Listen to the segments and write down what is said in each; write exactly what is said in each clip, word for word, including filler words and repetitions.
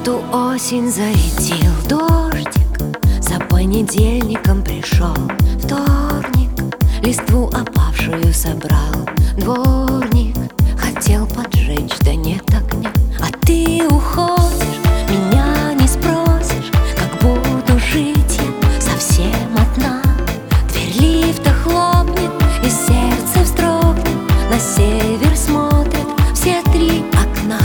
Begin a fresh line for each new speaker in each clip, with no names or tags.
эту осень зарядил дождик, за понедельником пришел вторник, листву опавшую собрал дворник, хотел поджечь, да нет огня. А ты уходишь, меня не спросишь, как буду жить я совсем одна. Дверь лифта хлопнет, и сердце вздрогнет, на север смотрят все три окна.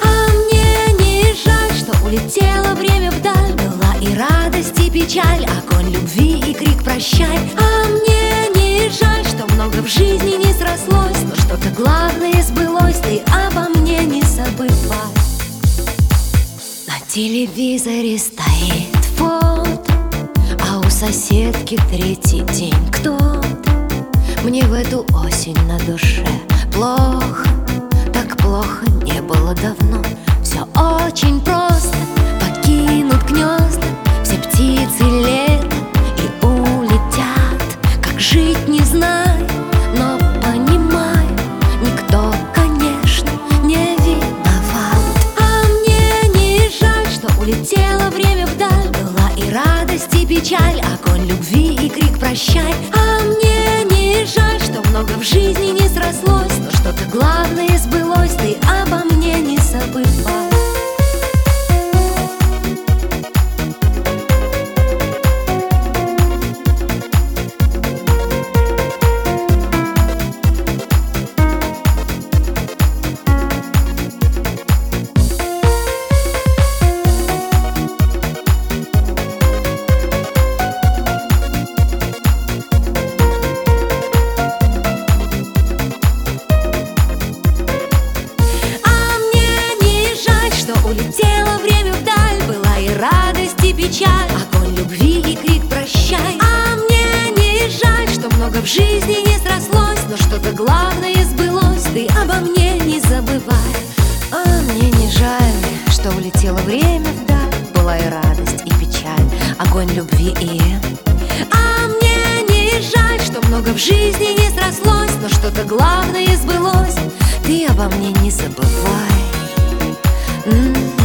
Улетело время вдаль, была и радость, и печаль, огонь любви и крик прощай. А мне не жаль, что много в жизни не срослось, но что-то главное сбылось, ты обо мне не забывай. На телевизоре стоит фото, а у соседки третий день кто-то. Мне в эту осень на душе плохо, так плохо не было давно. Все очень просто, покинут гнезда все птицы лета и улетят. Как жить не знаю, но понимаю, никто, конечно, не виноват. А мне не жаль, что улетело время вдаль, была и радость, и печаль, огонь любви и крик прощай. А мне не жаль, что много в жизни не срослось, но что-то главное сбылось, ты обо мне не забывай. Улетело время вдаль, была и радость, и печаль, огонь любви и крик прощай. А мне не жаль, что много в жизни не срослось, но что-то главное сбылось, ты обо мне не забывай. А мне не жаль, что улетело время вдаль, была и радость, и печаль, огонь любви и... А мне не жаль, что много в жизни не срослось, но что-то главное сбылось, ты обо мне не забывай. Mm-hmm.